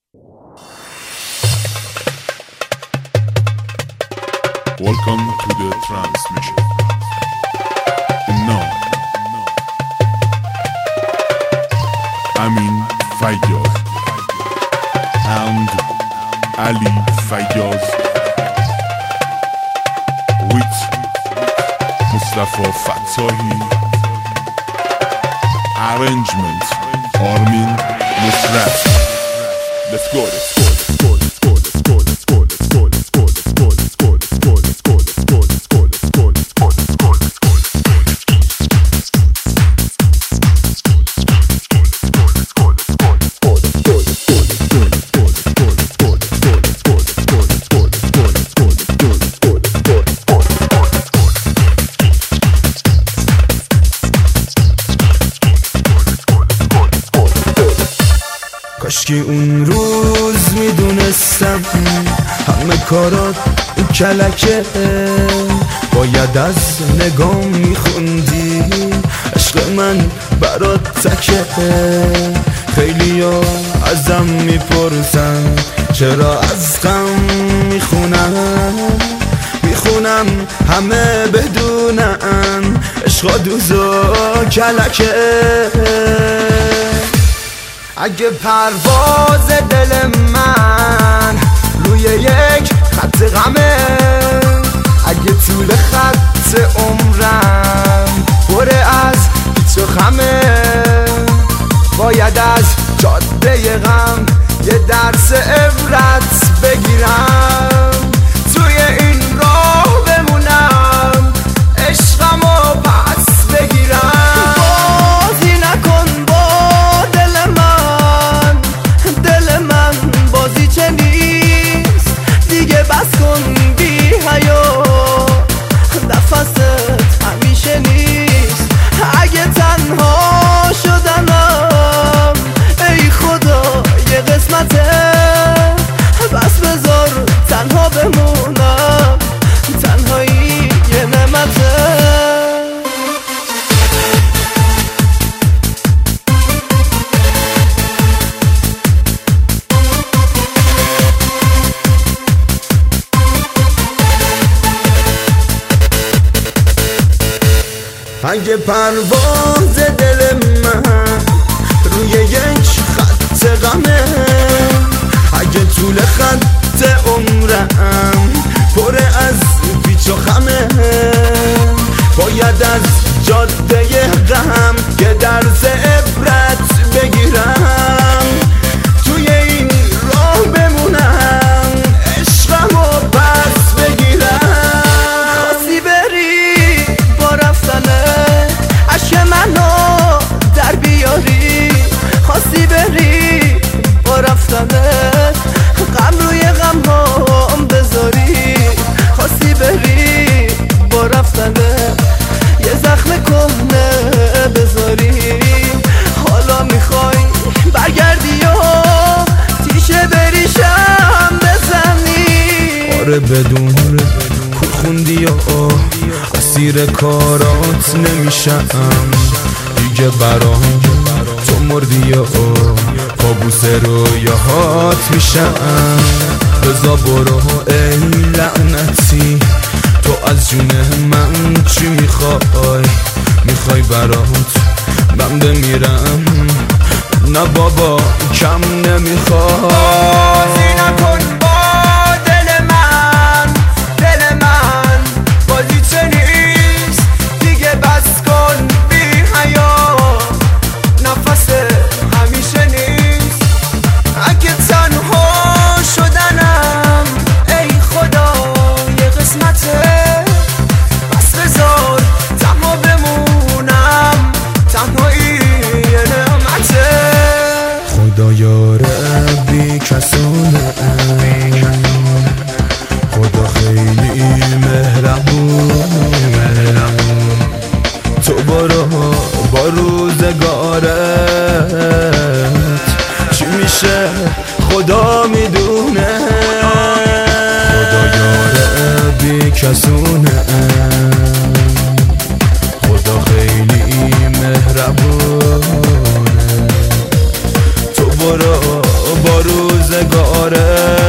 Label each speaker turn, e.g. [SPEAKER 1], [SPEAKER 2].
[SPEAKER 1] Welcome to the transmission. And now, Amin Faiyaz and Ali Faiyaz with Mustafa Fatsahi. Arrangement Armin Nusrat. Let's go, let's go, let's go, let's go, let's go, let's go, let's go, let's go, let's go, let's go, let's go, let's go, let's go, let's go, let's go, let's go, let's go, let's go.
[SPEAKER 2] کاشکی اون روز میدونستم همه کارات کلکه، باید از نگام میخوندی عشق من برات تکه. خیلی ها ازم میپرسن چرا از غم میخونم همه بدونن عشق دوز و کلکه. اگه پرواز دل من روی یک خط غمه، اگه طول خط عمرم پر از پیچ و خمه، باید از جاده غم یه درس عبرت بگیرم، توی این راه بمونم عشقمو پس بگیرم. بازی نکن با دل من بازی چه نیست دیگه، بس کن بی حیا نفست همیشه نیست. اگه تنها شدنم ای خدا یه قسمته، بس بذار تنها بمونم، تنهایی یه نعمته. اگه پرواز دل من روی یک خط غمه، اگه طول خط عمرم پر از پیچ و خمه، باید از جاده غم یه درس عبرت بگیرم، توی این راه بمونم عشقمو پس بگیرم. خواستی بری با رفتنه عشق منو در بیاری، خواستی بری با رفتنه غم روی غم هم بذاری، خواستی بری با رفتنه یه زخم کهنه بذاری، حالا میخوای برگردی و تیشه بریشم بزنی. آره بدون کو خوندی و اسیر کارات نمیشم دیگه، برام تو مردی و کابوس رویاهات میشم. رضا برو ای لعنتی، تو از جون من چی میخوای برات من بمیرم؟ نه بابا کم نمیخوای. بازی نکن با دل من بازی چه نیست دیگه، بس کن بی حیا نفس همیشه نیست. اگه تنها شدنم ای خدا یه قسمته، بس بذار تنها بمونم، تنهایی یه نعمته. خدایا ربی کسونه، خدا خیلی مهربون، تو برو با روزگارت چی میشه خدا میدونه. خدایا ربی کسونه، خدا خیلی مهربونه، تو برو با روز روزگاره